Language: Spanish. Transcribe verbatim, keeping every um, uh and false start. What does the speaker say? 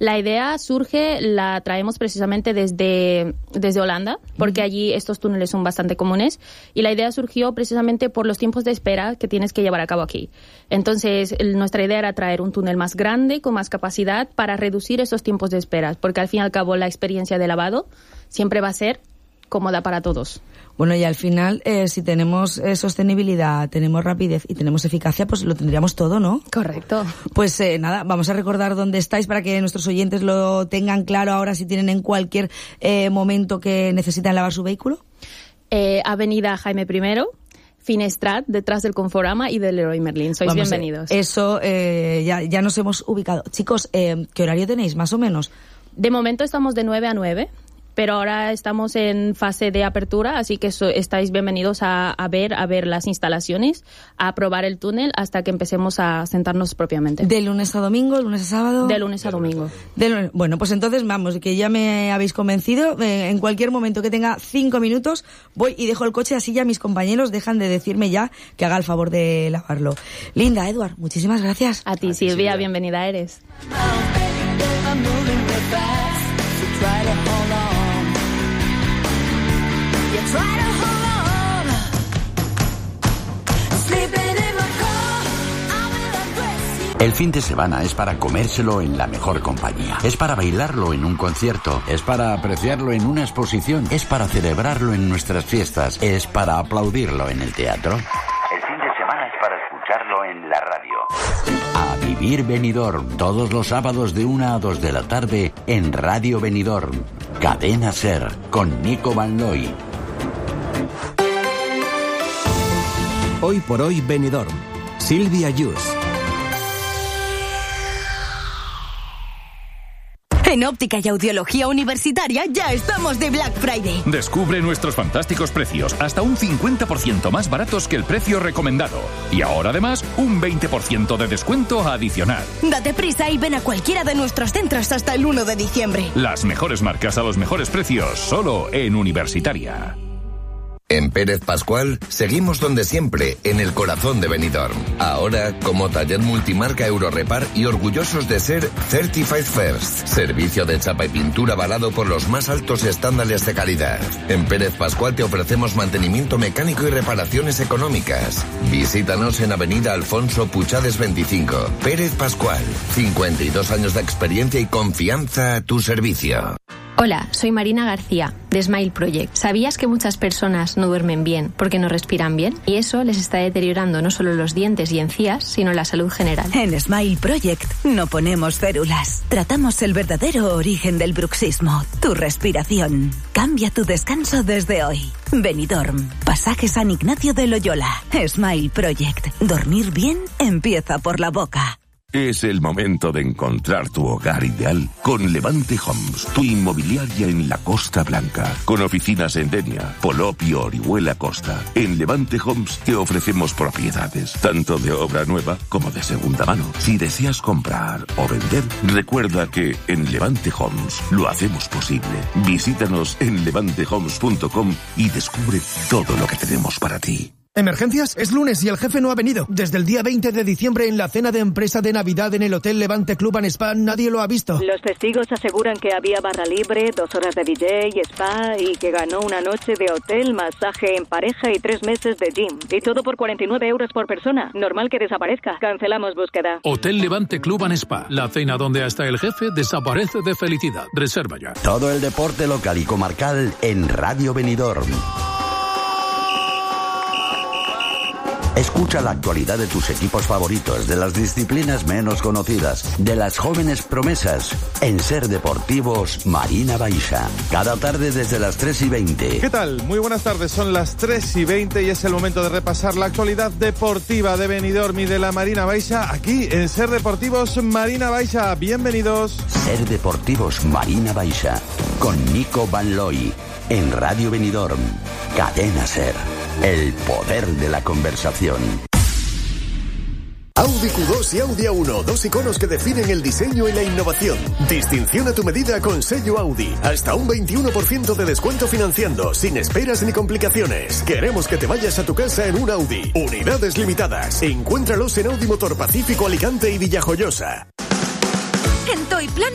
La idea surge, la traemos precisamente desde, desde Holanda, porque allí estos túneles son bastante comunes, y la idea surgió precisamente por los tiempos de espera que tienes que llevar a cabo aquí. Entonces, el, nuestra idea era traer un túnel más grande, con más capacidad, para reducir esos tiempos de espera, porque al fin y al cabo la experiencia de lavado siempre va a ser cómoda para todos. Bueno, y al final, eh, si tenemos eh, sostenibilidad, tenemos rapidez y tenemos eficacia, pues lo tendríamos todo, ¿no? Correcto. Pues eh, nada, vamos a recordar dónde estáis para que nuestros oyentes lo tengan claro ahora si tienen en cualquier eh, momento que necesitan lavar su vehículo. Eh, Avenida Jaime primero, Finestrat, detrás del Conforama y del Leroy Merlin. Sois Vamos, bienvenidos. Eso, eh, ya, ya nos hemos ubicado. Chicos, eh, ¿qué horario tenéis, más o menos? De momento estamos de nueve a nueve. Pero ahora estamos en fase de apertura, así que so, estáis bienvenidos a, a ver a ver las instalaciones, a probar el túnel hasta que empecemos a sentarnos propiamente. ¿De lunes a domingo, lunes a sábado? De lunes a domingo. De lunes, bueno, pues entonces vamos, que ya me habéis convencido. Eh, en cualquier momento que tenga cinco minutos voy y dejo el coche, así ya mis compañeros dejan de decirme ya que haga el favor de lavarlo. Linda, Edward, muchísimas gracias. A ti, a Silvia, Silvia, bienvenida eres. El fin de semana es para comérselo en la mejor compañía. Es para bailarlo en un concierto. Es para apreciarlo en una exposición. Es para celebrarlo en nuestras fiestas. Es para aplaudirlo en el teatro. El fin de semana es para escucharlo en la radio. A vivir Benidorm, todos los sábados de una a dos de la tarde en Radio Benidorm. Cadena Ser, con Nico Van Looy. Hoy por hoy Benidorm. Silvia Yus. En Óptica y Audiología Universitaria ya estamos de Black Friday. Descubre nuestros fantásticos precios, hasta un cincuenta por ciento más baratos que el precio recomendado. Y ahora además, un veinte por ciento de descuento adicional. Date prisa y ven a cualquiera de nuestros centros hasta el uno de diciembre. Las mejores marcas a los mejores precios, solo en Universitaria. En Pérez Pascual seguimos donde siempre, en el corazón de Benidorm. Ahora como taller multimarca Eurorepar y orgullosos de ser Certified First, servicio de chapa y pintura avalado por los más altos estándares de calidad. En Pérez Pascual te ofrecemos mantenimiento mecánico y reparaciones económicas. Visítanos en Avenida Alfonso Puchades veinticinco. Pérez Pascual, cincuenta y dos años de experiencia y confianza a tu servicio. Hola, soy Marina García, de Smile Project. ¿Sabías que muchas personas no duermen bien porque no respiran bien? Y eso les está deteriorando no solo los dientes y encías, sino la salud general. En Smile Project no ponemos férulas. Tratamos el verdadero origen del bruxismo, tu respiración. Cambia tu descanso desde hoy. Benidorm, Pasaje San Ignacio de Loyola. Smile Project. Dormir bien empieza por la boca. Es el momento de encontrar tu hogar ideal con Levante Homes, tu inmobiliaria en la Costa Blanca, con oficinas en Denia, Polopio, Orihuela, Costa. En Levante Homes te ofrecemos propiedades, tanto de obra nueva como de segunda mano. Si deseas comprar o vender, recuerda que en Levante Homes lo hacemos posible. Visítanos en levante homes punto com y descubre todo lo que tenemos para ti. ¿Emergencias? Es lunes y el jefe no ha venido. Desde el día veinte de diciembre en la cena de empresa de Navidad en el Hotel Levante Club and Spa nadie lo ha visto. Los testigos aseguran que había barra libre, dos horas de D J, spa y que ganó una noche de hotel, masaje en pareja y tres meses de gym. Y todo por cuarenta y nueve euros por persona. Normal que desaparezca. Cancelamos búsqueda. Hotel Levante Club and Spa. La cena donde hasta el jefe desaparece de felicidad. Reserva ya. Todo el deporte local y comarcal en Radio Benidorm. Escucha la actualidad de tus equipos favoritos, de las disciplinas menos conocidas, de las jóvenes promesas, en Ser Deportivos Marina Baixa. Cada tarde desde las tres y veinte. ¿Qué tal? Muy buenas tardes, son las tres y veinte y es el momento de repasar la actualidad deportiva de Benidorm y de la Marina Baixa, aquí en Ser Deportivos Marina Baixa. Bienvenidos. Ser Deportivos Marina Baixa, con Nico Van Looy, en Radio Benidorm, Cadena Ser. El poder de la conversación. Audi Q dos y Audi A uno, dos iconos que definen el diseño y la innovación. Distinción a tu medida con sello Audi. Hasta un veintiuno por ciento de descuento financiando, sin esperas ni complicaciones. Queremos que te vayas a tu casa en un Audi. Unidades limitadas. Encuéntralos en Audi Motor Pacífico, Alicante y Villajoyosa. En Toy Planet